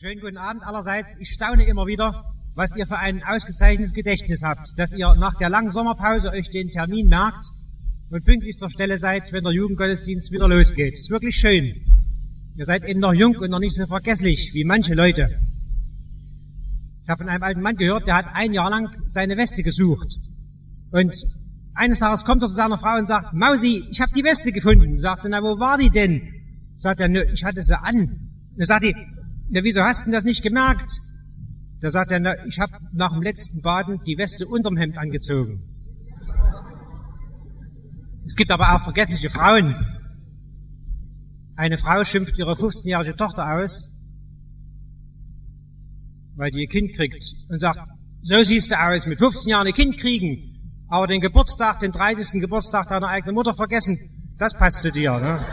Schönen guten Abend allerseits. Ich staune immer wieder, was ihr für ein ausgezeichnetes Gedächtnis habt, dass ihr nach der langen Sommerpause euch den Termin merkt und pünktlich zur Stelle seid, wenn der Jugendgottesdienst wieder losgeht. Ist wirklich schön. Ihr seid eben noch jung und noch nicht so vergesslich wie manche Leute. Ich habe von einem alten Mann gehört, der hat ein Jahr lang seine Weste gesucht. Und eines Tages kommt er zu seiner Frau und sagt, Mausi, ich habe die Weste gefunden. Sagt sie, na, wo war die denn? Sagt er, nö, ich hatte sie an. Dann sagt die, na, wieso hast du das nicht gemerkt? Da sagt er, na, ich habe nach dem letzten Baden die Weste unterm Hemd angezogen. Es gibt aber auch vergessliche Frauen. Eine Frau schimpft ihre 15-jährige Tochter aus, weil die ihr Kind kriegt und sagt, so siehst du aus, mit 15 Jahren ein Kind kriegen, aber den Geburtstag, den 30. Geburtstag deiner eigenen Mutter vergessen, das passt zu dir, ne?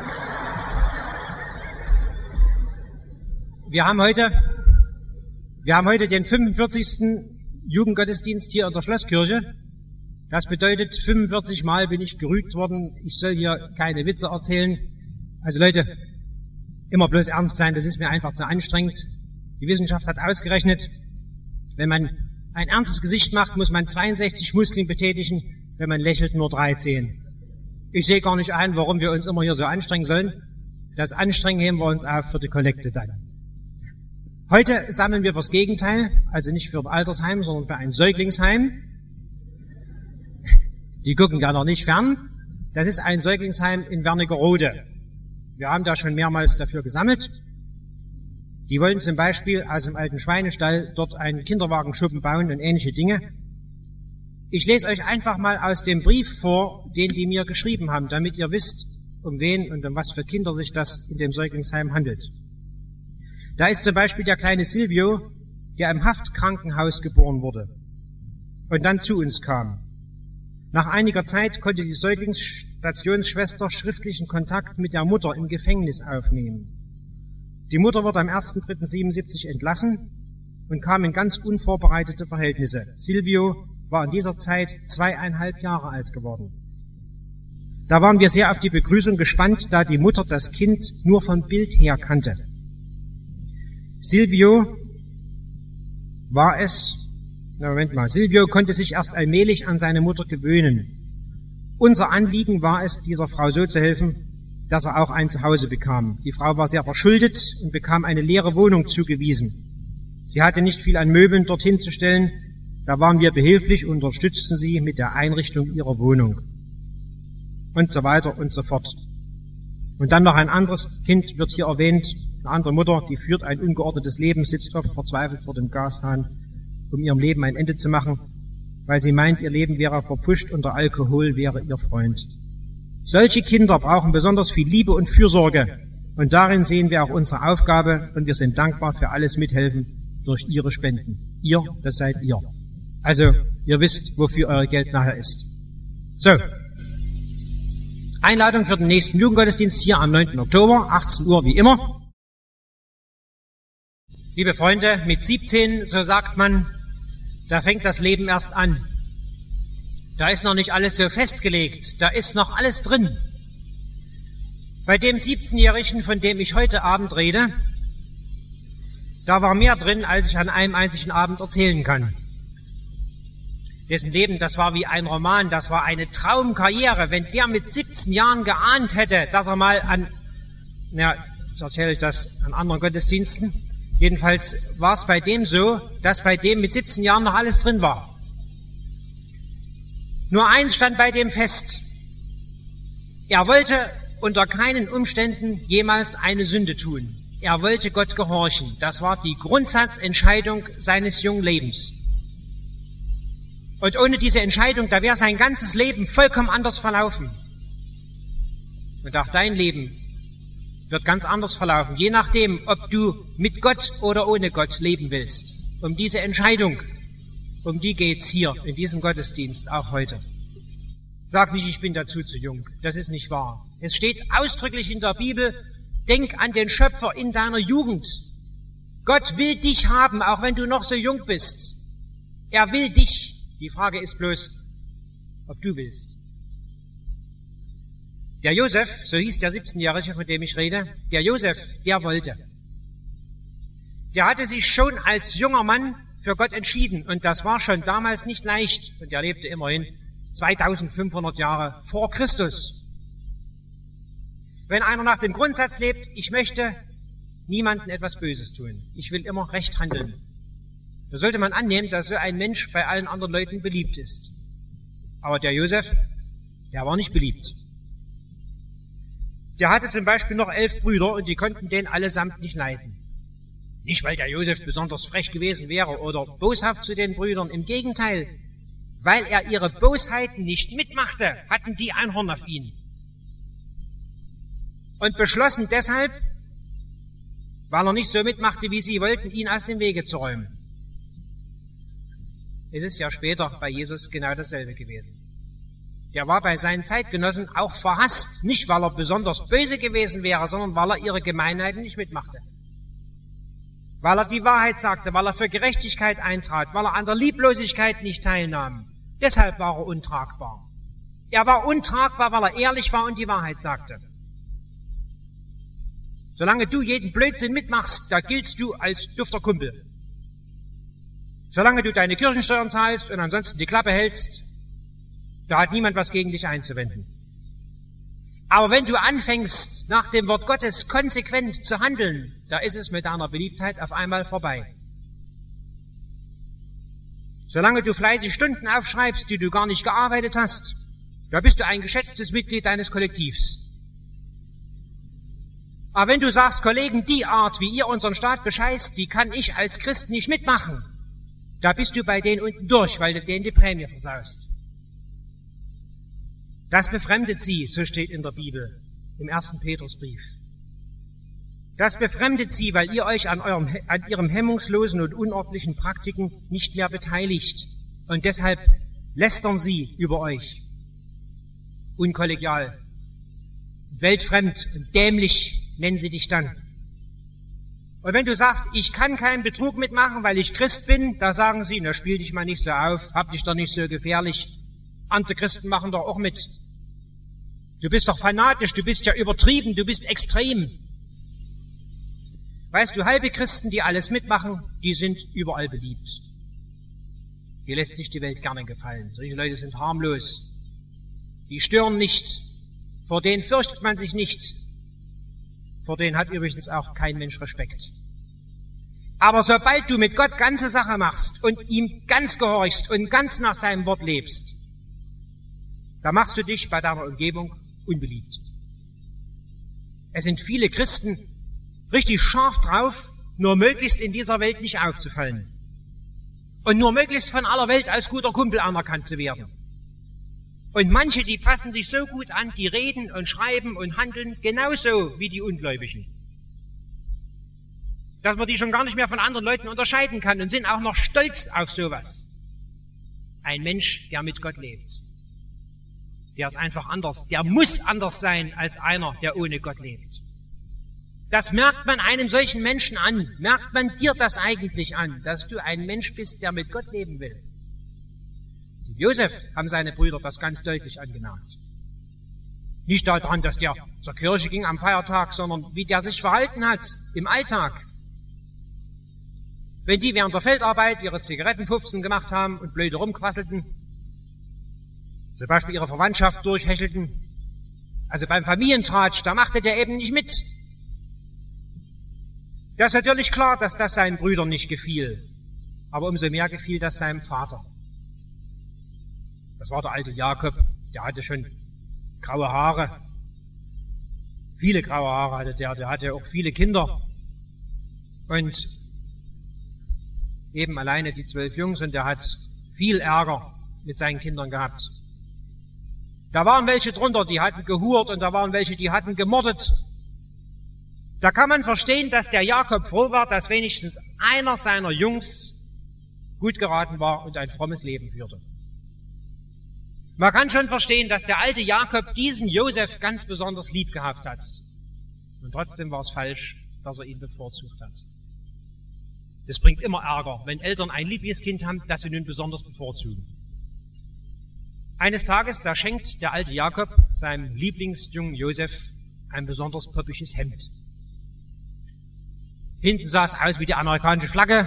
Wir haben heute den 45. Jugendgottesdienst hier in der Schlosskirche. Das bedeutet, 45 Mal bin ich gerügt worden, ich soll hier keine Witze erzählen. Also Leute, immer bloß ernst sein, das ist mir einfach zu anstrengend. Die Wissenschaft hat ausgerechnet, wenn man ein ernstes Gesicht macht, muss man 62 Muskeln betätigen, wenn man lächelt, nur 13. Ich sehe gar nicht ein, warum wir uns immer hier so anstrengen sollen. Das Anstrengen heben wir uns auf für die Kollekte dann. Heute sammeln wir fürs Gegenteil, also nicht für ein Altersheim, sondern für ein Säuglingsheim. Die gucken da noch nicht fern. Das ist ein Säuglingsheim in Wernigerode. Wir haben da schon mehrmals dafür gesammelt. Die wollen zum Beispiel aus dem alten Schweinestall dort einen Kinderwagenschuppen bauen und ähnliche Dinge. Ich lese euch einfach mal aus dem Brief vor, den die mir geschrieben haben, damit ihr wisst, um wen und um was für Kinder sich das in dem Säuglingsheim handelt. Da ist zum Beispiel der kleine Silvio, der im Haftkrankenhaus geboren wurde und dann zu uns kam. Nach einiger Zeit konnte die Säuglingsstationsschwester schriftlichen Kontakt mit der Mutter im Gefängnis aufnehmen. Die Mutter wurde am 1.3.77 entlassen und kam in ganz unvorbereitete Verhältnisse. Silvio war in dieser Zeit 2,5 Jahre alt geworden. Da waren wir sehr auf die Begrüßung gespannt, da die Mutter das Kind nur vom Bild her kannte. Silvio konnte sich erst allmählich an seine Mutter gewöhnen. Unser Anliegen war es, dieser Frau so zu helfen, dass er auch ein Zuhause bekam. Die Frau war sehr verschuldet und bekam eine leere Wohnung zugewiesen. Sie hatte nicht viel an Möbeln dorthin zu stellen, da waren wir behilflich und unterstützten sie mit der Einrichtung ihrer Wohnung. Und so weiter und so fort. Und dann noch ein anderes Kind wird hier erwähnt, eine andere Mutter, die führt ein ungeordnetes Leben, sitzt oft verzweifelt vor dem Gashahn, um ihrem Leben ein Ende zu machen, weil sie meint, ihr Leben wäre verpfuscht und der Alkohol wäre ihr Freund. Solche Kinder brauchen besonders viel Liebe und Fürsorge. Und darin sehen wir auch unsere Aufgabe und wir sind dankbar für alles Mithelfen durch Ihre Spenden. Ihr, das seid ihr. Also, ihr wisst, wofür euer Geld nachher ist. So. Einladung für den nächsten Jugendgottesdienst hier am 9. Oktober, 18 Uhr wie immer. Liebe Freunde, mit 17, so sagt man, da fängt das Leben erst an. Da ist noch nicht alles so festgelegt, da ist noch alles drin. Bei dem 17-Jährigen, von dem ich heute Abend rede, da war mehr drin, als ich an einem einzigen Abend erzählen kann. Dessen Leben, das war wie ein Roman, das war eine Traumkarriere. Wenn der mit 17 Jahren geahnt hätte, dass er mal ich erzähle euch das an anderen Gottesdiensten, jedenfalls war es bei dem so, dass bei dem mit 17 Jahren noch alles drin war. Nur eins stand bei dem fest. Er wollte unter keinen Umständen jemals eine Sünde tun. Er wollte Gott gehorchen. Das war die Grundsatzentscheidung seines jungen Lebens. Und ohne diese Entscheidung, da wäre sein ganzes Leben vollkommen anders verlaufen. Und auch dein Leben wird ganz anders verlaufen, je nachdem, ob du mit Gott oder ohne Gott leben willst. Um diese Entscheidung, um die geht's hier in diesem Gottesdienst, auch heute. Sag nicht, ich bin dazu zu jung. Das ist nicht wahr. Es steht ausdrücklich in der Bibel, denk an den Schöpfer in deiner Jugend. Gott will dich haben, auch wenn du noch so jung bist. Er will dich. Die Frage ist bloß, ob du willst. Der Josef, so hieß der 17-Jährige, von dem ich rede, der Josef, der wollte. der hatte sich schon als junger Mann für Gott entschieden. Und das war schon damals nicht leicht. Und er lebte immerhin 2500 Jahre vor Christus. Wenn einer nach dem Grundsatz lebt, ich möchte niemandem etwas Böses tun, ich will immer recht handeln, da sollte man annehmen, dass so ein Mensch bei allen anderen Leuten beliebt ist. Aber der Josef, der war nicht beliebt. Der hatte zum Beispiel noch 11 Brüder und die konnten den allesamt nicht leiden. Nicht, weil der Josef besonders frech gewesen wäre oder boshaft zu den Brüdern, im Gegenteil. Weil er ihre Bosheiten nicht mitmachte, hatten die ein Horn auf ihn. Und beschlossen deshalb, weil er nicht so mitmachte, wie sie wollten, ihn aus dem Wege zu räumen. Es ist ja später bei Jesus genau dasselbe gewesen. Der war bei seinen Zeitgenossen auch verhasst, nicht weil er besonders böse gewesen wäre, sondern weil er ihre Gemeinheiten nicht mitmachte. Weil er die Wahrheit sagte, weil er für Gerechtigkeit eintrat, weil er an der Lieblosigkeit nicht teilnahm. Deshalb war er untragbar. Er war untragbar, weil er ehrlich war und die Wahrheit sagte. Solange du jeden Blödsinn mitmachst, da giltst du als dufter Kumpel. Solange du deine Kirchensteuern zahlst und ansonsten die Klappe hältst, da hat niemand was gegen dich einzuwenden. Aber wenn du anfängst, nach dem Wort Gottes konsequent zu handeln, da ist es mit deiner Beliebtheit auf einmal vorbei. Solange du fleißig Stunden aufschreibst, die du gar nicht gearbeitet hast, da bist du ein geschätztes Mitglied deines Kollektivs. Aber wenn du sagst, Kollegen, die Art, wie ihr unseren Staat bescheißt, die kann ich als Christ nicht mitmachen, da bist du bei denen unten durch, weil du denen die Prämie versaust. Das befremdet sie, so steht in der Bibel, im 1. Petrusbrief. Das befremdet sie, weil ihr euch an ihrem hemmungslosen und unordentlichen Praktiken nicht mehr beteiligt. Und deshalb lästern sie über euch. Unkollegial, weltfremd und dämlich nennen sie dich dann. Und wenn du sagst, ich kann keinen Betrug mitmachen, weil ich Christ bin, da sagen sie, na spiel dich mal nicht so auf, hab dich doch nicht so gefährlich. Andere Christen machen doch auch mit. Du bist doch fanatisch, du bist ja übertrieben, du bist extrem. Weißt du, halbe Christen, die alles mitmachen, die sind überall beliebt. Die lässt sich die Welt gerne gefallen. Solche Leute sind harmlos. Die stören nicht. Vor denen fürchtet man sich nicht. Vor denen hat übrigens auch kein Mensch Respekt. Aber sobald du mit Gott ganze Sache machst und ihm ganz gehorchst und ganz nach seinem Wort lebst, da machst du dich bei deiner Umgebung unbeliebt. Es sind viele Christen richtig scharf drauf, nur möglichst in dieser Welt nicht aufzufallen. Und nur möglichst von aller Welt als guter Kumpel anerkannt zu werden. Und manche, die passen sich so gut an, die reden und schreiben und handeln genauso wie die Ungläubigen. Dass man die schon gar nicht mehr von anderen Leuten unterscheiden kann und sind auch noch stolz auf sowas. Ein Mensch, der mit Gott lebt. Der ist einfach anders. Der muss anders sein als einer, der ohne Gott lebt. Das merkt man einem solchen Menschen an. Merkt man dir das eigentlich an, dass du ein Mensch bist, der mit Gott leben will? Josef haben seine Brüder das ganz deutlich angemerkt. Nicht daran, dass der zur Kirche ging am Feiertag, sondern wie der sich verhalten hat im Alltag. Wenn die während der Feldarbeit ihre Zigarettenpfupfen gemacht haben und blöde rumquasselten, zum Beispiel ihre Verwandtschaft durchhechelten, also beim Familientratsch, da machte der eben nicht mit. Das ist natürlich klar, dass das seinen Brüdern nicht gefiel, aber umso mehr gefiel das seinem Vater. Das war der alte Jakob, der hatte schon graue Haare. Viele graue Haare hatte der hatte auch viele Kinder. Und eben alleine die 12 Jungs und der hat viel Ärger mit seinen Kindern gehabt. Da waren welche drunter, die hatten gehurt und da waren welche, die hatten gemordet. Da kann man verstehen, dass der Jakob froh war, dass wenigstens einer seiner Jungs gut geraten war und ein frommes Leben führte. Man kann schon verstehen, dass der alte Jakob diesen Josef ganz besonders lieb gehabt hat. Und trotzdem war es falsch, dass er ihn bevorzugt hat. Das bringt immer Ärger, wenn Eltern ein Lieblingskind haben, das sie nun besonders bevorzugen. Eines Tages, da schenkt der alte Jakob seinem Lieblingsjungen Josef ein besonders poppisches Hemd. Hinten sah es aus wie die amerikanische Flagge,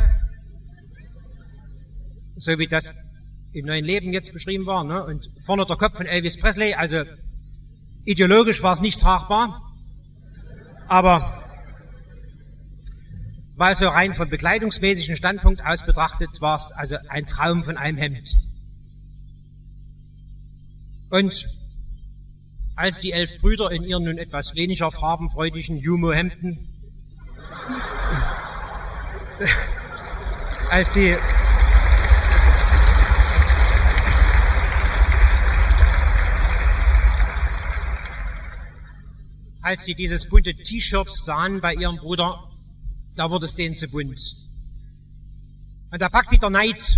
so wie das im Neuen Leben jetzt beschrieben war, ne? Und vorne der Kopf von Elvis Presley, also ideologisch war es nicht tragbar, aber weil so rein vom bekleidungsmäßigen Standpunkt aus betrachtet, war es also ein Traum von einem Hemd. Und als die 11 Brüder in ihren nun etwas weniger farbenfreudigen Jumo-Hemden als sie dieses bunte T-Shirt sahen bei ihrem Bruder, da wurde es denen zu bunt. Und da packt wieder Neid.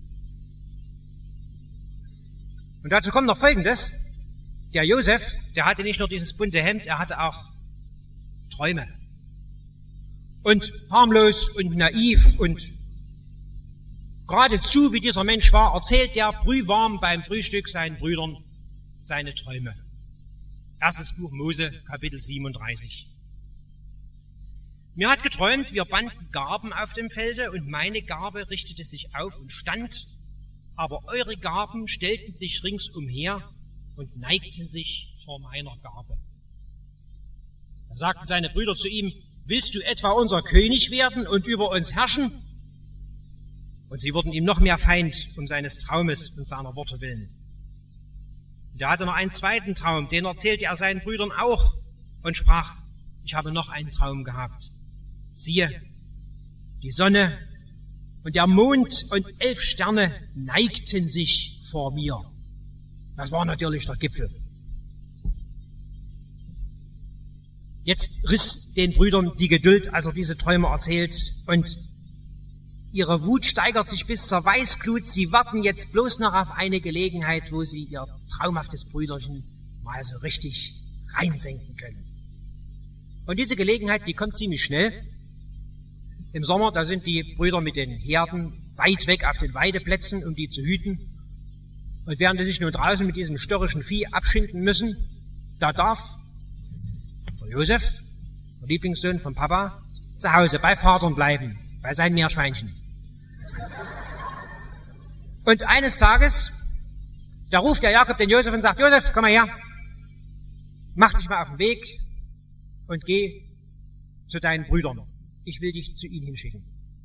Und dazu kommt noch Folgendes. Der Josef, der hatte nicht nur dieses bunte Hemd, er hatte auch Träume. Und harmlos und naiv und geradezu, wie dieser Mensch war, erzählt er brühwarm beim Frühstück seinen Brüdern seine Träume. Erstes Buch Mose, Kapitel 37. Mir hat geträumt, wir banden Garben auf dem Felde und meine Garbe richtete sich auf und stand, aber eure Garben stellten sich ringsumher und neigten sich vor meiner Garbe. Da sagten seine Brüder zu ihm, willst du etwa unser König werden und über uns herrschen? Und sie wurden ihm noch mehr Feind um seines Traumes und seiner Worte willen. Und er hatte noch einen zweiten Traum, den erzählte er seinen Brüdern auch und sprach, ich habe noch einen Traum gehabt. Siehe, die Sonne und der Mond und 11 Sterne neigten sich vor mir. Das war natürlich der Gipfel. Jetzt riss den Brüdern die Geduld, als er diese Träume erzählt, und ihre Wut steigert sich bis zur Weißglut. Sie warten jetzt bloß noch auf eine Gelegenheit, wo sie ihr traumhaftes Brüderchen mal so richtig reinsenken können. Und diese Gelegenheit, die kommt ziemlich schnell. Im Sommer, da sind die Brüder mit den Herden weit weg auf den Weideplätzen, um die zu hüten. Und während sie sich nun draußen mit diesem störrischen Vieh abschinden müssen, da darf der Josef, der Lieblingssohn von Papa, zu Hause bei Vater bleiben, bei seinen Meerschweinchen. Und eines Tages, da ruft der Jakob den Josef und sagt, Josef, komm mal her, mach dich mal auf den Weg und geh zu deinen Brüdern. Ich will dich zu ihnen hinschicken.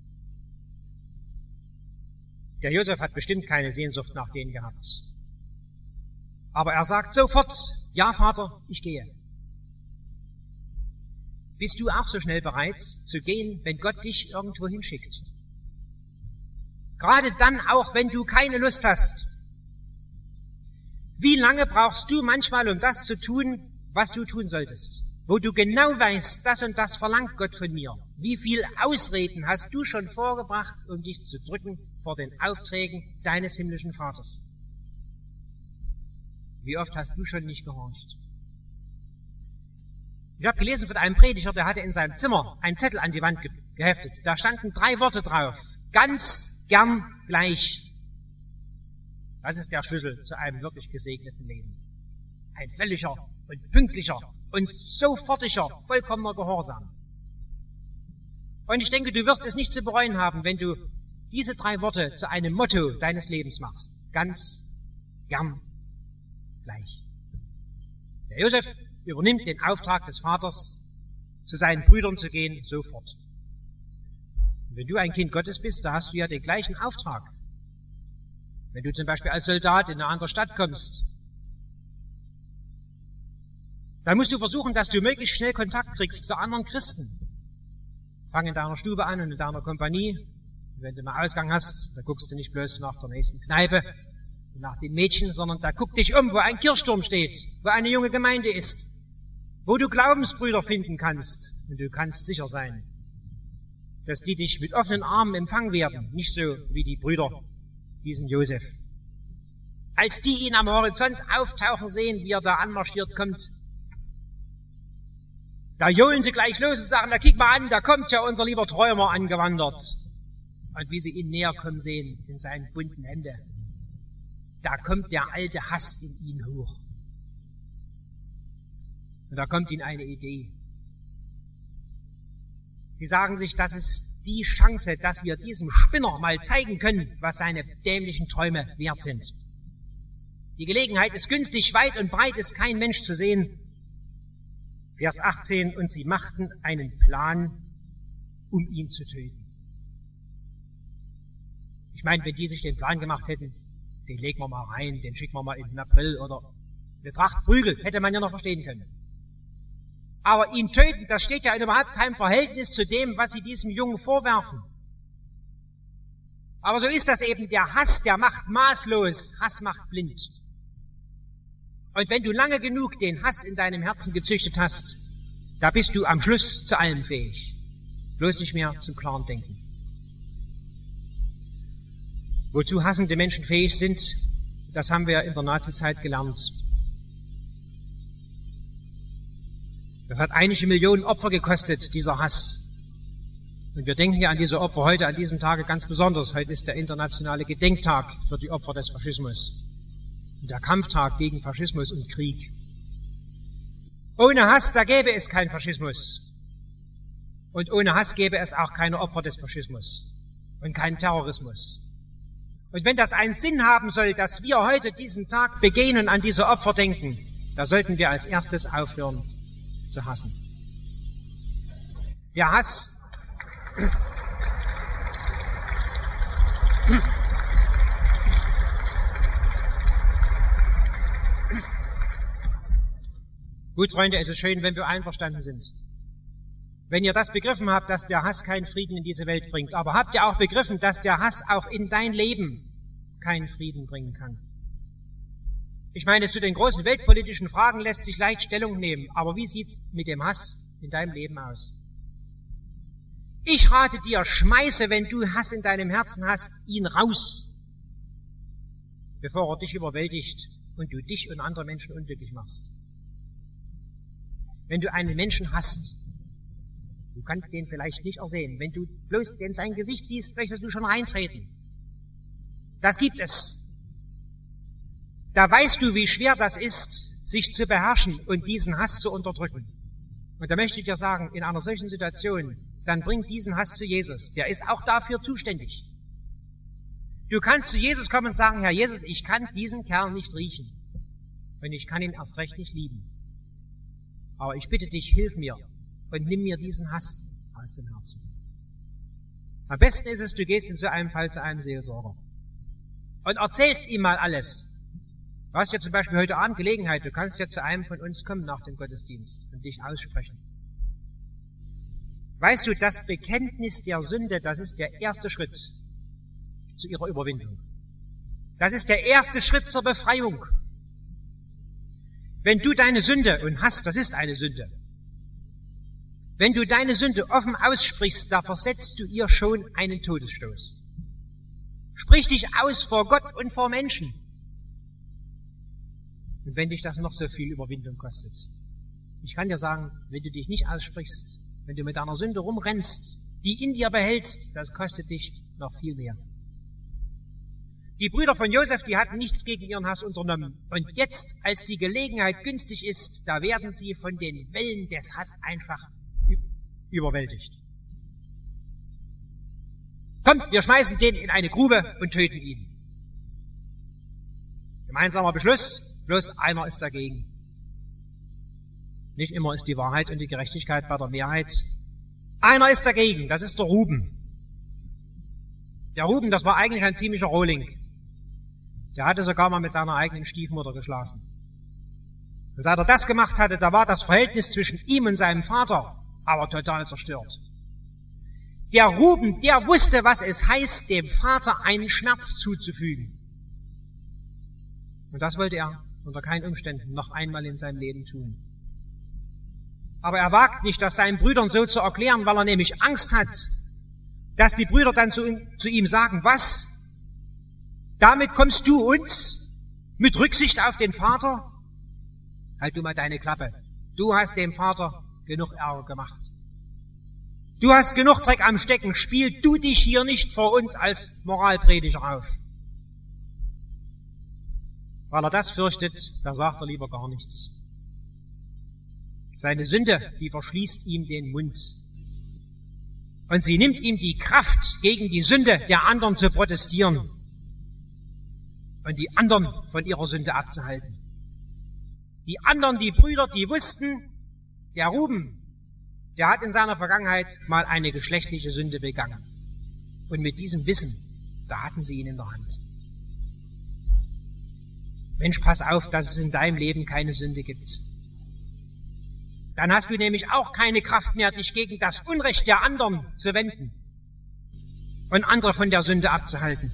Der Josef hat bestimmt keine Sehnsucht nach denen gehabt. Aber er sagt sofort, ja Vater, ich gehe. Bist du auch so schnell bereit zu gehen, wenn Gott dich irgendwo hinschickt? Gerade dann auch, wenn du keine Lust hast. Wie lange brauchst du manchmal, um das zu tun, was du tun solltest? Wo du genau weißt, das und das verlangt Gott von mir. Wie viel Ausreden hast du schon vorgebracht, um dich zu drücken vor den Aufträgen deines himmlischen Vaters? Wie oft hast du schon nicht gehorcht? Ich habe gelesen von einem Prediger, der hatte in seinem Zimmer einen Zettel an die Wand geheftet. Da standen 3 Worte drauf. Ganz gern gleich. Das ist der Schlüssel zu einem wirklich gesegneten Leben. Ein völliger und pünktlicher und sofortiger, vollkommener Gehorsam. Und ich denke, du wirst es nicht zu bereuen haben, wenn du diese 3 Worte zu einem Motto deines Lebens machst. Ganz gern gleich. Der Josef übernimmt den Auftrag des Vaters, zu seinen Brüdern zu gehen, sofort. Und wenn du ein Kind Gottes bist, da hast du ja den gleichen Auftrag. Wenn du zum Beispiel als Soldat in eine andere Stadt kommst, dann musst du versuchen, dass du möglichst schnell Kontakt kriegst zu anderen Christen. Fang in deiner Stube an und in deiner Kompanie. Und wenn du mal Ausgang hast, da guckst du nicht bloß nach der nächsten Kneipe, nach den Mädchen, sondern da guck dich um, wo ein Kirchturm steht, wo eine junge Gemeinde ist, wo du Glaubensbrüder finden kannst. Und du kannst sicher sein, dass die dich mit offenen Armen empfangen werden, nicht so wie die Brüder diesen Josef. Als die ihn am Horizont auftauchen sehen, wie er da anmarschiert kommt, da johlen sie gleich los und sagen, na kick mal an, da kommt ja unser lieber Träumer angewandert. Und wie sie ihn näher kommen sehen in seinen bunten Hemden, da kommt der alte Hass in ihn hoch. Und da kommt ihnen eine Idee. Sie sagen sich, das ist die Chance, dass wir diesem Spinner mal zeigen können, was seine dämlichen Träume wert sind. Die Gelegenheit ist günstig, weit und breit ist kein Mensch zu sehen. Vers 18, und sie machten einen Plan, um ihn zu töten. Ich meine, wenn die sich den Plan gemacht hätten, den legen wir mal rein, den schicken wir mal in den April oder eine Tracht Prügel, hätte man ja noch verstehen können. Aber ihn töten, das steht ja in überhaupt keinem Verhältnis zu dem, was sie diesem Jungen vorwerfen. Aber so ist das eben, der Hass, der macht maßlos, Hass macht blind. Und wenn du lange genug den Hass in deinem Herzen gezüchtet hast, da bist du am Schluss zu allem fähig. Bloß nicht mehr zum klaren Denken. Wozu hassende Menschen fähig sind, das haben wir in der Nazizeit gelernt. Das hat einige Millionen Opfer gekostet, dieser Hass. Und wir denken ja an diese Opfer heute, an diesem Tage ganz besonders. Heute ist der internationale Gedenktag für die Opfer des Faschismus. Und der Kampftag gegen Faschismus und Krieg. Ohne Hass, da gäbe es keinen Faschismus. Und ohne Hass gäbe es auch keine Opfer des Faschismus und keinen Terrorismus. Und wenn das einen Sinn haben soll, dass wir heute diesen Tag begehen und an diese Opfer denken, da sollten wir als erstes aufhören zu hassen. Der Hass Gut, Freunde, es ist schön, wenn wir einverstanden sind. Wenn ihr das begriffen habt, dass der Hass keinen Frieden in diese Welt bringt, aber habt ihr auch begriffen, dass der Hass auch in dein Leben keinen Frieden bringen kann? Ich meine, zu den großen weltpolitischen Fragen lässt sich leicht Stellung nehmen, aber wie sieht's mit dem Hass in deinem Leben aus? Ich rate dir, schmeiße, wenn du Hass in deinem Herzen hast, ihn raus, bevor er dich überwältigt und du dich und andere Menschen unglücklich machst. Wenn du einen Menschen hasst, du kannst den vielleicht nicht ersehen. Wenn du bloß in sein Gesicht siehst, möchtest du schon reintreten. Das gibt es. Da weißt du, wie schwer das ist, sich zu beherrschen und diesen Hass zu unterdrücken. Und da möchte ich dir sagen, in einer solchen Situation, dann bring diesen Hass zu Jesus. Der ist auch dafür zuständig. Du kannst zu Jesus kommen und sagen, Herr Jesus, ich kann diesen Kerl nicht riechen. Und ich kann ihn erst recht nicht lieben. Aber ich bitte dich, hilf mir und nimm mir diesen Hass aus dem Herzen. Am besten ist es, du gehst in so einem Fall zu einem Seelsorger und erzählst ihm mal alles. Du hast ja zum Beispiel heute Abend Gelegenheit, du kannst ja zu einem von uns kommen nach dem Gottesdienst und dich aussprechen. Weißt du, das Bekenntnis der Sünde, das ist der erste Schritt zu ihrer Überwindung. Das ist der erste Schritt zur Befreiung. Wenn du deine Sünde, und Hass, das ist eine Sünde, wenn du deine Sünde offen aussprichst, da versetzt du ihr schon einen Todesstoß. Sprich dich aus vor Gott und vor Menschen. Und wenn dich das noch so viel Überwindung kostet. Ich kann dir sagen, wenn du dich nicht aussprichst, wenn du mit deiner Sünde rumrennst, die in dir behältst, das kostet dich noch viel mehr. Die Brüder von Josef, die hatten nichts gegen ihren Hass unternommen. Und jetzt, als die Gelegenheit günstig ist, da werden sie von den Wellen des Hasses einfach überwältigt. Kommt, wir schmeißen den in eine Grube und töten ihn. Gemeinsamer Beschluss, bloß einer ist dagegen. Nicht immer ist die Wahrheit und die Gerechtigkeit bei der Mehrheit. Einer ist dagegen, das ist der Ruben. Der Ruben, das war eigentlich ein ziemlicher Rohling. Der hatte sogar mal mit seiner eigenen Stiefmutter geschlafen. Und seit er das gemacht hatte, da war das Verhältnis zwischen ihm und seinem Vater aber total zerstört. Der Ruben, der wusste, was es heißt, dem Vater einen Schmerz zuzufügen. Und das wollte er unter keinen Umständen noch einmal in seinem Leben tun. Aber er wagt nicht, das seinen Brüdern so zu erklären, weil er nämlich Angst hat, dass die Brüder dann zu ihm sagen, was? Damit kommst du uns mit Rücksicht auf den Vater? Halt du mal deine Klappe. Du hast dem Vater genug Ärger gemacht. Du hast genug Dreck am Stecken. Spiel du dich hier nicht vor uns als Moralprediger auf. Weil er das fürchtet, da sagt er lieber gar nichts. Seine Sünde, die verschließt ihm den Mund. Und sie nimmt ihm die Kraft, gegen die Sünde der anderen zu protestieren und die anderen von ihrer Sünde abzuhalten. Die anderen, die Brüder, die wussten, der Ruben, der hat in seiner Vergangenheit mal eine geschlechtliche Sünde begangen. Und mit diesem Wissen, da hatten sie ihn in der Hand. Mensch, pass auf, dass es in deinem Leben keine Sünde gibt. Dann hast du nämlich auch keine Kraft mehr, dich gegen das Unrecht der anderen zu wenden und andere von der Sünde abzuhalten.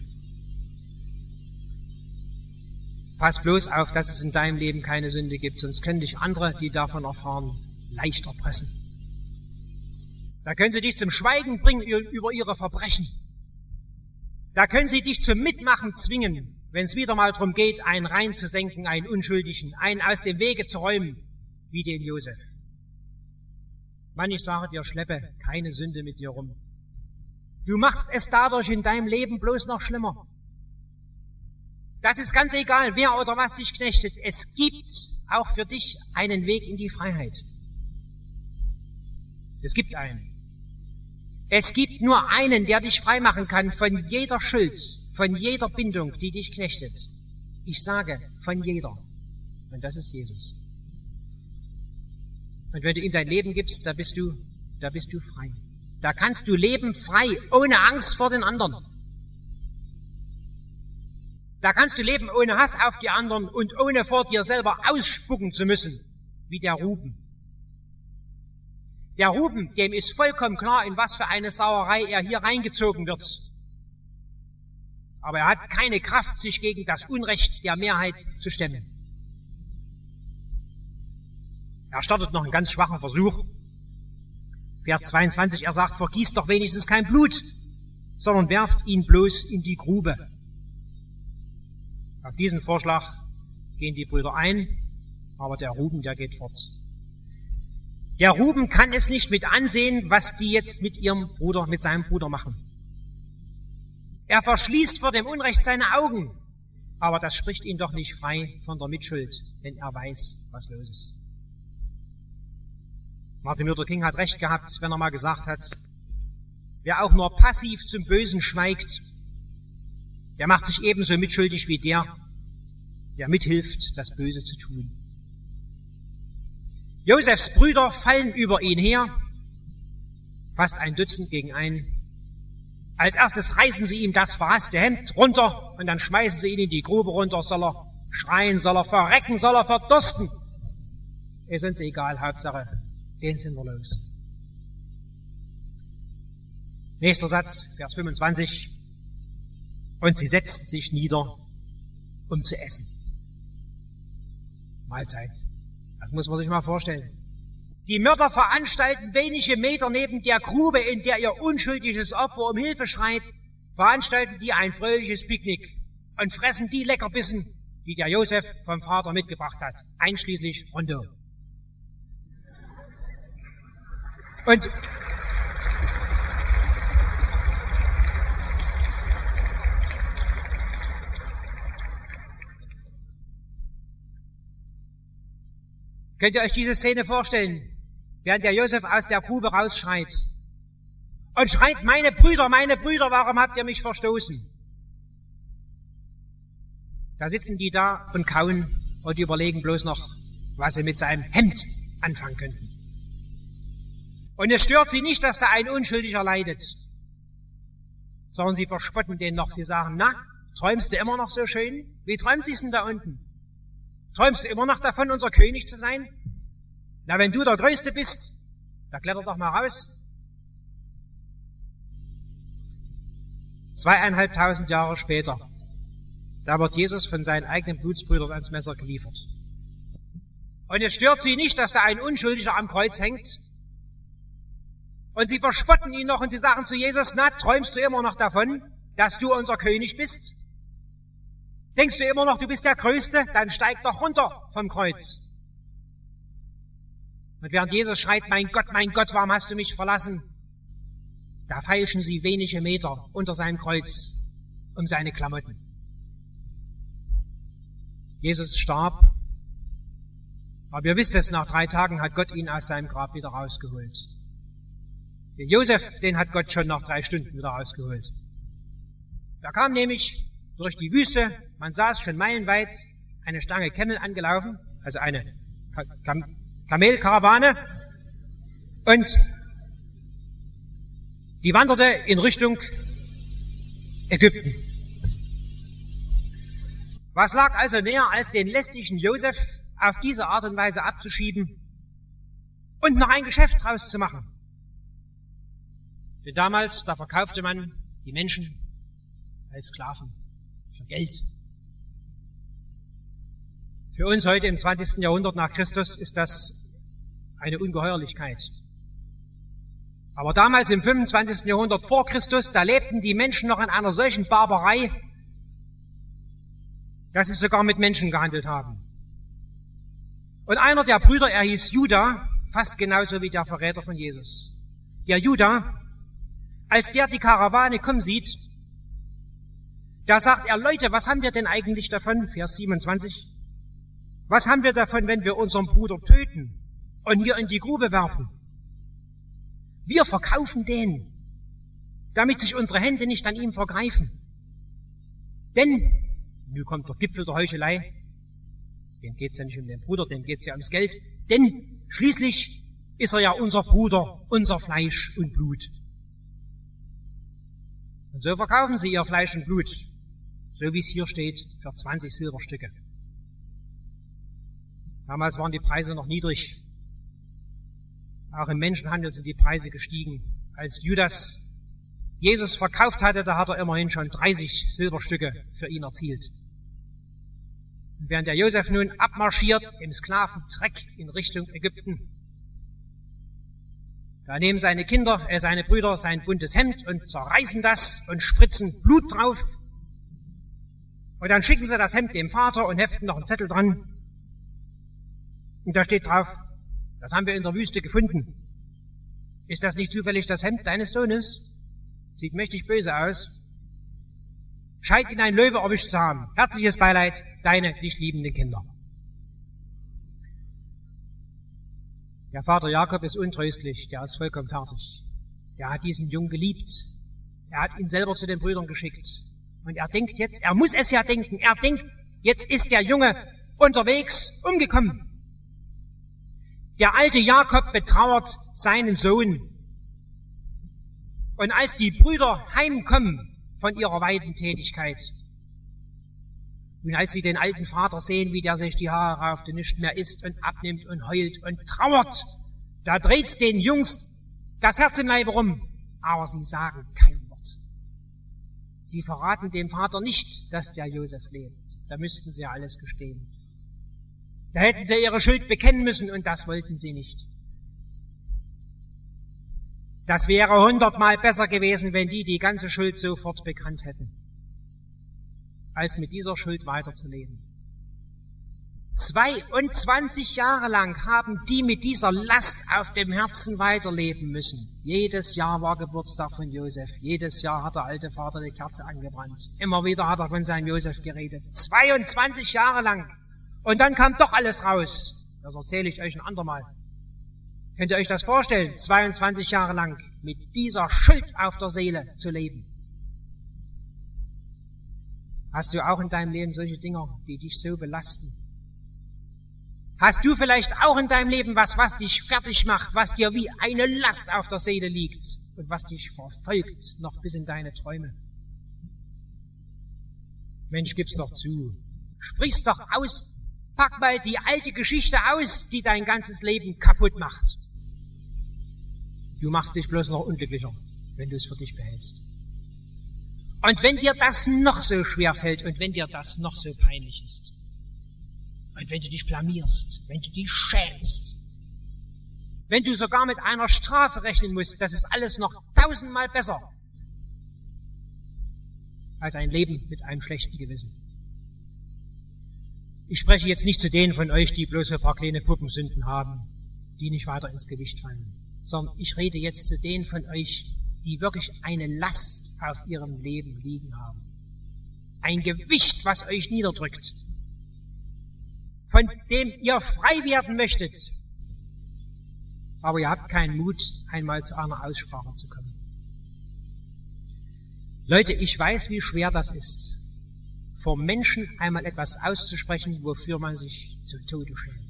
Pass bloß auf, dass es in deinem Leben keine Sünde gibt, sonst können dich andere, die davon erfahren, leicht erpressen. Da können sie dich zum Schweigen bringen über ihre Verbrechen. Da können sie dich zum Mitmachen zwingen, wenn es wieder mal darum geht, einen reinzusenken, einen Unschuldigen, einen aus dem Wege zu räumen, wie den Josef. Mann, ich sage dir, schleppe keine Sünde mit dir rum. Du machst es dadurch in deinem Leben bloß noch schlimmer. Das ist ganz egal, wer oder was dich knechtet. Es gibt auch für dich einen Weg in die Freiheit. Es gibt einen. Es gibt nur einen, der dich frei machen kann von jeder Schuld, von jeder Bindung, die dich knechtet. Ich sage, von jeder. Und das ist Jesus. Und wenn du ihm dein Leben gibst, da bist du frei. Da kannst du leben frei, ohne Angst vor den anderen. Da kannst du leben ohne Hass auf die anderen und ohne vor dir selber ausspucken zu müssen, wie der Ruben. Der Ruben, dem ist vollkommen klar, in was für eine Sauerei er hier reingezogen wird. Aber er hat keine Kraft, sich gegen das Unrecht der Mehrheit zu stemmen. Er startet noch einen ganz schwachen Versuch. Vers 22, er sagt, vergießt doch wenigstens kein Blut, sondern werft ihn bloß in die Grube. Auf diesen Vorschlag gehen die Brüder ein, aber der Ruben, der geht fort. Der Ruben kann es nicht mit ansehen, was die jetzt mit seinem Bruder machen. Er verschließt vor dem Unrecht seine Augen, aber das spricht ihn doch nicht frei von der Mitschuld, denn er weiß, was los ist. Martin Luther King hat recht gehabt, wenn er mal gesagt hat, wer auch nur passiv zum Bösen schweigt, der macht sich ebenso mitschuldig wie der mithilft, das Böse zu tun. Josefs Brüder fallen über ihn her, fast ein Dutzend gegen einen. Als erstes reißen sie ihm das verhasste Hemd runter und dann schmeißen sie ihn in die Grube runter. Soll er schreien, soll er verrecken, soll er verdursten? Ist uns egal, Hauptsache, den sind wir los. Nächster Satz, Vers 25. Und sie setzten sich nieder, um zu essen. Mahlzeit. Das muss man sich mal vorstellen. Die Mörder veranstalten wenige Meter neben der Grube, in der ihr unschuldiges Opfer um Hilfe schreit, veranstalten die ein fröhliches Picknick und fressen die Leckerbissen, die der Josef vom Vater mitgebracht hat, einschließlich Rondo. Und könnt ihr euch diese Szene vorstellen, während der Josef aus der Grube rausschreit und schreit, meine Brüder, warum habt ihr mich verstoßen? Da sitzen die da und kauen und überlegen bloß noch, was sie mit seinem Hemd anfangen könnten. Und es stört sie nicht, dass da ein Unschuldiger leidet, sondern sie verspotten den noch. Sie sagen, na, träumst du immer noch so schön? Wie träumt sich's denn da unten? Träumst du immer noch davon, unser König zu sein? Na, wenn du der Größte bist, da kletter doch mal raus. 2500 Jahre später, da wird Jesus von seinen eigenen Blutsbrüdern ans Messer geliefert. Und es stört sie nicht, dass da ein Unschuldiger am Kreuz hängt. Und sie verspotten ihn noch und sie sagen zu Jesus, na, träumst du immer noch davon, dass du unser König bist? Denkst du immer noch, du bist der Größte? Dann steig doch runter vom Kreuz. Und während Jesus schreit, mein Gott, warum hast du mich verlassen? Da feilschen sie wenige Meter unter seinem Kreuz um seine Klamotten. Jesus starb, aber ihr wisst es, nach 3 Tagen hat Gott ihn aus seinem Grab wieder rausgeholt. Den Josef, den hat Gott schon nach 3 Stunden wieder rausgeholt. Er kam nämlich durch die Wüste, man sah es schon meilenweit, eine Stange Camel angelaufen, also eine Kamelkarawane, und die wanderte in Richtung Ägypten. Was lag also näher, als den lästigen Josef auf diese Art und Weise abzuschieben und noch ein Geschäft draus zu machen? Denn damals, da verkaufte man die Menschen als Sklaven für Geld. Für uns heute im 20. Jahrhundert nach Christus ist das eine Ungeheuerlichkeit. Aber damals im 25. Jahrhundert vor Christus, da lebten die Menschen noch in einer solchen Barbarei, dass sie sogar mit Menschen gehandelt haben. Und einer der Brüder, er hieß Juda, fast genauso wie der Verräter von Jesus. Der Juda, als der die Karawane kommen sieht, da sagt er, Leute, was haben wir denn eigentlich davon? Vers 27. Was haben wir davon, wenn wir unseren Bruder töten und hier in die Grube werfen? Wir verkaufen den, damit sich unsere Hände nicht an ihm vergreifen. Denn, nun kommt der Gipfel der Heuchelei, dem geht's ja nicht um den Bruder, dem geht's ja ums Geld, denn schließlich ist er ja unser Bruder, unser Fleisch und Blut. Und so verkaufen sie ihr Fleisch und Blut, so wie es hier steht, für 20 Silberstücke. Damals waren die Preise noch niedrig. Auch im Menschenhandel sind die Preise gestiegen. Als Judas Jesus verkauft hatte, da hat er immerhin schon 30 Silberstücke für ihn erzielt. Und während der Josef nun abmarschiert im Sklaventreck in Richtung Ägypten, da nehmen seine Kinder, seine Brüder sein buntes Hemd und zerreißen das und spritzen Blut drauf. Und dann schicken sie das Hemd dem Vater und heften noch einen Zettel dran. Und da steht drauf, das haben wir in der Wüste gefunden. Ist das nicht zufällig das Hemd deines Sohnes? Sieht mächtig böse aus. Scheint ihn ein Löwe erwischt zu haben. Herzliches Beileid, deine dich liebenden Kinder. Der Vater Jakob ist untröstlich, der ist vollkommen fertig. Der hat diesen Jungen geliebt. Er hat ihn selber zu den Brüdern geschickt. Und er denkt jetzt, er muss es ja denken, er denkt, jetzt ist der Junge unterwegs umgekommen. Der alte Jakob betrauert seinen Sohn. Und als die Brüder heimkommen von ihrer Weidentätigkeit, und als sie den alten Vater sehen, wie der sich die Haare rauft und nicht mehr isst und abnimmt und heult und trauert, da dreht's den Jungs das Herz im Leibe rum. Aber sie sagen kein Wort. Sie verraten dem Vater nicht, dass der Josef lebt. Da müssten sie ja alles gestehen. Da hätten sie ihre Schuld bekennen müssen und das wollten sie nicht. Das wäre 100-mal besser gewesen, wenn die ganze Schuld sofort bekannt hätten, als mit dieser Schuld weiterzuleben. 22 Jahre lang haben die mit dieser Last auf dem Herzen weiterleben müssen. Jedes Jahr war Geburtstag von Josef. Jedes Jahr hat der alte Vater die Kerze angebrannt. Immer wieder hat er von seinem Josef geredet. 22 Jahre lang. Und dann kam doch alles raus. Das erzähle ich euch ein andermal. Könnt ihr euch das vorstellen, 22 Jahre lang mit dieser Schuld auf der Seele zu leben? Hast du auch in deinem Leben solche Dinger, die dich so belasten? Hast du vielleicht auch in deinem Leben was dich fertig macht, was dir wie eine Last auf der Seele liegt und was dich verfolgt, noch bis in deine Träume? Mensch, gib's doch zu. Sprich's doch aus. Pack mal die alte Geschichte aus, die dein ganzes Leben kaputt macht. Du machst dich bloß noch unglücklicher, wenn du es für dich behältst. Und wenn dir das noch so schwer fällt und wenn dir das noch so peinlich ist und wenn du dich blamierst, wenn du dich schämst, wenn du sogar mit einer Strafe rechnen musst, das ist alles noch 1000-mal besser als ein Leben mit einem schlechten Gewissen. Ich spreche jetzt nicht zu denen von euch, die bloß ein paar kleine Puppensünden haben, die nicht weiter ins Gewicht fallen, sondern ich rede jetzt zu denen von euch, die wirklich eine Last auf ihrem Leben liegen haben. Ein Gewicht, was euch niederdrückt, von dem ihr frei werden möchtet. aber ihr habt keinen Mut, einmal zu einer Aussprache zu kommen. Leute, ich weiß, wie schwer das ist, vor Menschen einmal etwas auszusprechen, wofür man sich zu Tode schämt.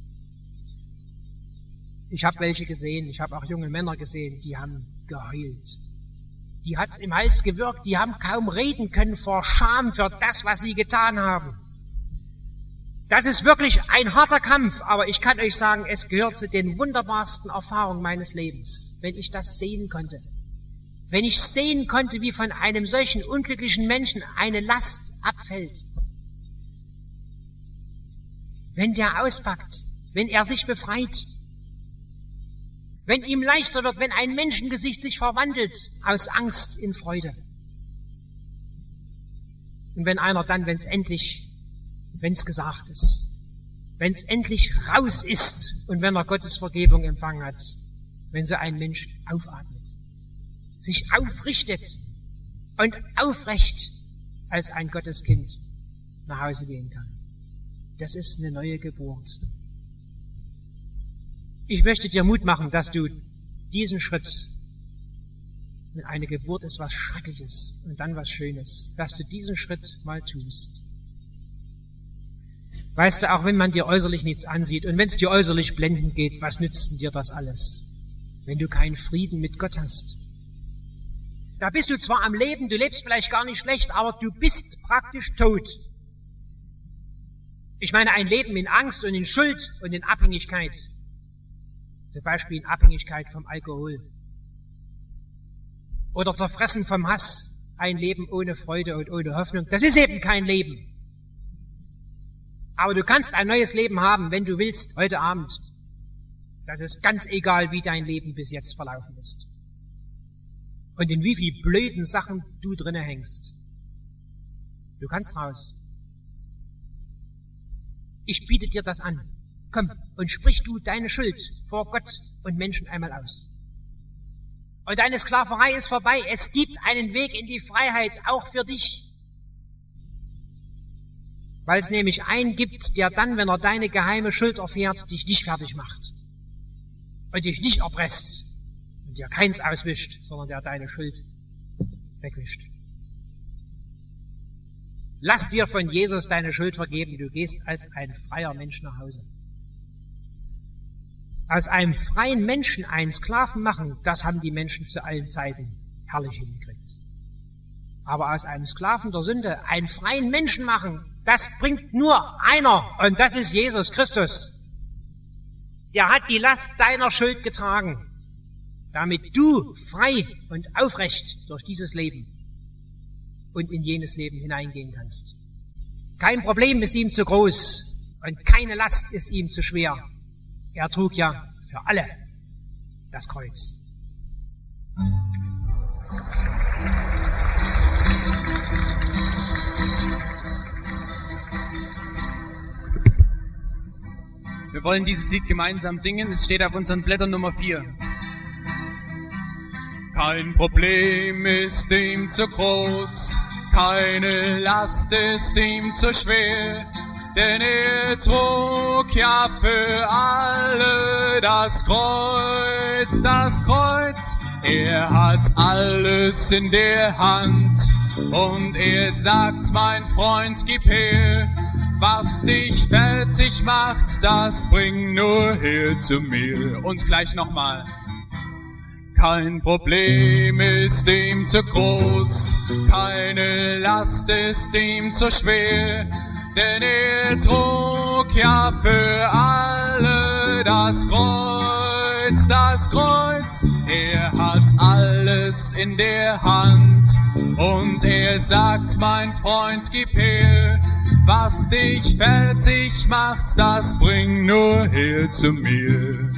Ich habe welche gesehen, ich habe auch junge Männer gesehen, die haben geheult. Die hat's im Hals gewirkt, die haben kaum reden können vor Scham für das, was sie getan haben. Das ist wirklich ein harter Kampf, aber ich kann euch sagen, es gehört zu den wunderbarsten Erfahrungen meines Lebens, wenn ich das sehen konnte. Wenn ich sehen konnte, wie von einem solchen unglücklichen Menschen eine Last abfällt. Wenn der auspackt, wenn er sich befreit, wenn ihm leichter wird, wenn ein Menschengesicht sich verwandelt aus Angst in Freude. Und wenn einer dann, wenn es gesagt ist, wenn es endlich raus ist und wenn er Gottes Vergebung empfangen hat, wenn so ein Mensch aufatmet, sich aufrichtet und aufrecht als ein Gotteskind nach Hause gehen kann. Das ist eine neue Geburt. Ich möchte dir Mut machen, dass du diesen Schritt, wenn eine Geburt ist was Schreckliches und dann was Schönes, dass du diesen Schritt mal tust. Weißt du, auch wenn man dir äußerlich nichts ansieht und wenn es dir äußerlich blendend geht, was nützt denn dir das alles, wenn du keinen Frieden mit Gott hast? Da bist du zwar am Leben, du lebst vielleicht gar nicht schlecht, aber du bist praktisch tot. Ich meine, ein Leben in Angst und in Schuld und in Abhängigkeit. Zum Beispiel in Abhängigkeit vom Alkohol. Oder zerfressen vom Hass. Ein Leben ohne Freude und ohne Hoffnung. Das ist eben kein Leben. Aber du kannst ein neues Leben haben, wenn du willst, heute Abend. Das ist ganz egal, wie dein Leben bis jetzt verlaufen ist. Und in wie viel blöden Sachen du drinne hängst. Du kannst raus. Ich biete dir das an. Komm und sprich du deine Schuld vor Gott und Menschen einmal aus. Und deine Sklaverei ist vorbei. Es gibt einen Weg in die Freiheit, auch für dich. Weil es nämlich einen gibt, der dann, wenn er deine geheime Schuld erfährt, dich nicht fertig macht. Und dich nicht erpresst. Und dir keins auswischt, sondern der deine Schuld wegwischt. Lass dir von Jesus deine Schuld vergeben. Du gehst als ein freier Mensch nach Hause. Aus einem freien Menschen einen Sklaven machen, das haben die Menschen zu allen Zeiten herrlich hingekriegt. Aber aus einem Sklaven der Sünde einen freien Menschen machen, das bringt nur einer, und das ist Jesus Christus. Der hat die Last deiner Schuld getragen, damit du frei und aufrecht durch dieses Leben und in jenes Leben hineingehen kannst. Kein Problem ist ihm zu groß und keine Last ist ihm zu schwer. Er trug ja für alle das Kreuz. Wir wollen dieses Lied gemeinsam singen. Es steht auf unseren Blättern Nummer 4. Kein Problem ist ihm zu groß, keine Last ist ihm zu schwer, denn er trug ja für alle das Kreuz, das Kreuz. Er hat alles in der Hand und er sagt, mein Freund, gib her, was dich fertig macht, das bring nur her zu mir. Und gleich nochmal. Kein Problem ist ihm zu groß, keine Last ist ihm zu schwer, denn er trug ja für alle das Kreuz, das Kreuz. Er hat alles in der Hand und er sagt, mein Freund, gib her, was dich fertig macht, das bring nur her zu mir.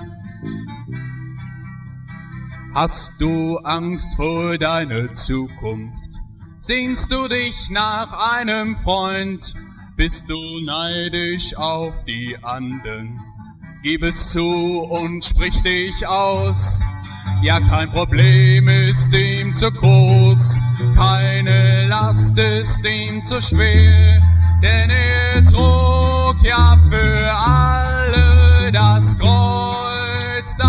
Hast du Angst vor deiner Zukunft? Sehnst du dich nach einem Freund? Bist du neidisch auf die anderen? Gib es zu und sprich dich aus. Ja, kein Problem ist ihm zu groß, keine Last ist ihm zu schwer, denn er trug ja für alle das Kreuz,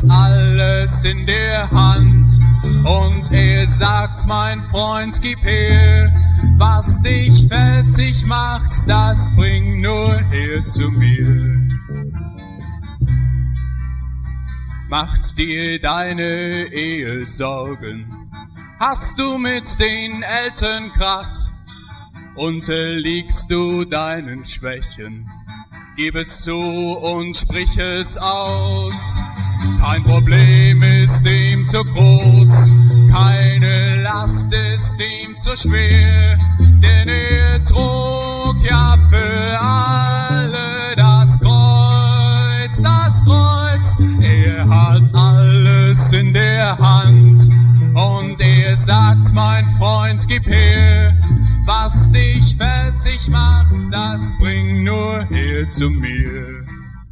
alles in der Hand und er sagt, mein Freund, gib her, was dich fertig macht, das bring nur her zu mir. Macht dir deine Ehe Sorgen, hast du mit den Eltern Krach, unterliegst du deinen Schwächen, gib es zu und sprich es aus. Kein Problem ist ihm zu groß, keine Last ist ihm zu schwer, denn er trug ja für alle das Kreuz, das Kreuz. Er hat alles in der Hand und er sagt, mein Freund, gib her, was dich fertig macht, das bring nur her zu mir.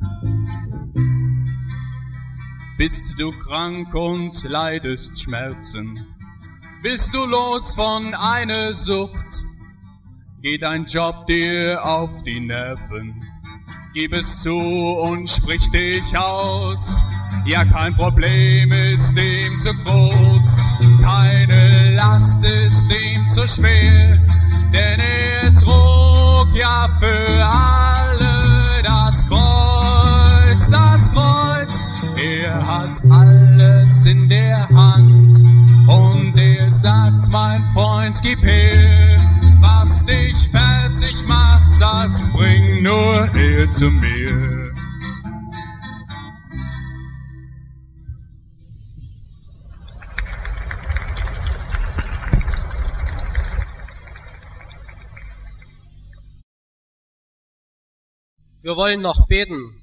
Bist du krank und leidest Schmerzen? Bist du los von einer Sucht? Geht dein Job dir auf die Nerven? Gib es zu und sprich dich aus. Ja, kein Problem ist ihm zu groß, keine Last ist ihm zu schwer, denn er trug ja für alle das Kreuz, das Kreuz. Er hat alles in der Hand und er sagt, mein Freund, gib her, was dich fertig macht, das bring nur her zu mir. Wir wollen noch beten.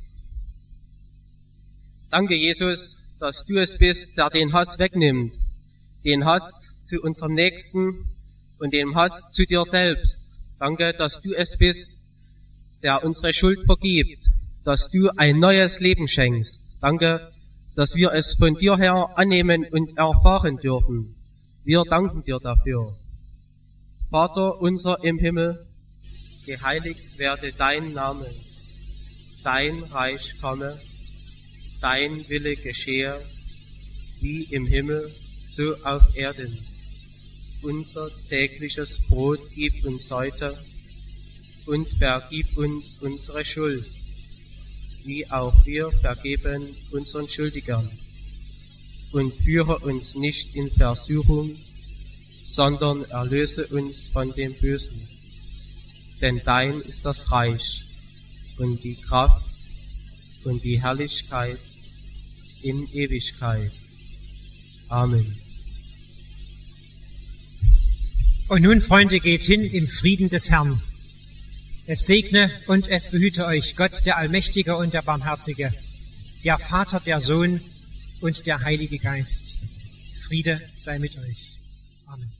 Danke, Jesus, dass du es bist, der den Hass wegnimmt. Den Hass zu unserem Nächsten und den Hass zu dir selbst. Danke, dass du es bist, der unsere Schuld vergibt, dass du ein neues Leben schenkst. Danke, dass wir es von dir her annehmen und erfahren dürfen. Wir danken dir dafür. Vater unser im Himmel, geheiligt werde dein Name. Dein Reich komme, dein Wille geschehe, wie im Himmel, so auf Erden. Unser tägliches Brot gib uns heute und vergib uns unsere Schuld, wie auch wir vergeben unseren Schuldigern. Und führe uns nicht in Versuchung, sondern erlöse uns von dem Bösen. Denn dein ist das Reich und die Kraft und die Herrlichkeit in Ewigkeit. Amen. Und nun, Freunde, geht hin im Frieden des Herrn. Es segne und es behüte euch Gott, der Allmächtige und der Barmherzige, der Vater, der Sohn und der Heilige Geist. Friede sei mit euch. Amen.